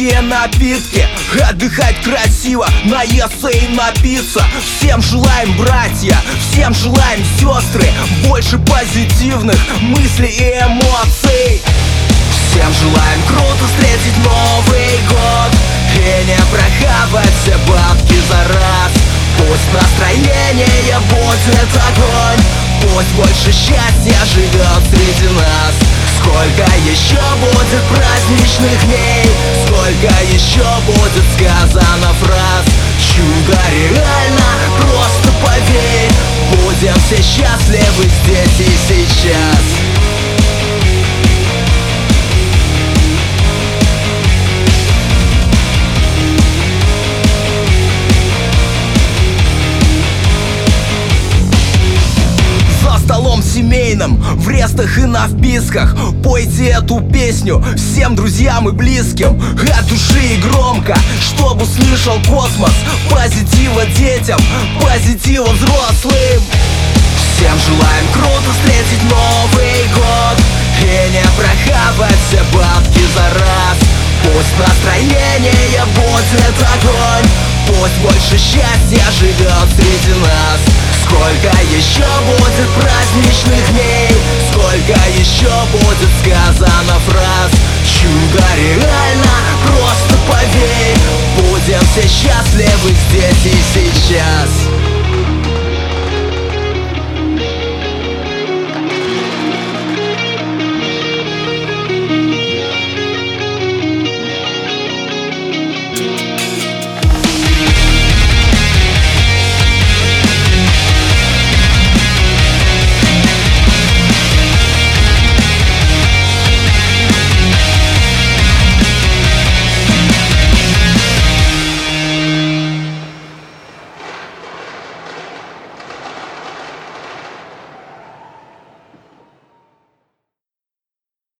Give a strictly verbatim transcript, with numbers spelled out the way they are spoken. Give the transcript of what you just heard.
крепкие напитки, отдыхать красиво, наесться и напиться. Всем желаем, братья, всем желаем, сестры, больше позитивных мыслей и эмоций. Всем желаем круто встретить Новый год и не прохавать все бабки за раз. Пусть настроение будет огонь, пусть больше счастья живет среди нас. Сколько еще будет праздничных дней, сколько еще будет сказано фраз. Чудо реально, просто поверь, будем все счастливы здесь и сейчас. Семейном, в рестах и на вписках пойте эту песню всем друзьям и близким от души и громко, чтобы услышал космос. Позитива детям, позитива взрослым. Всем желаем круто встретить Новый год и не прохавать все бабки за раз. Пусть настроение будет огонь, пусть больше счастья живет среди нас. Сколько еще будет праздничных дней, сколько еще будет сказано фраз. Чудо реально, просто поверь, будем все счастливы здесь и сейчас.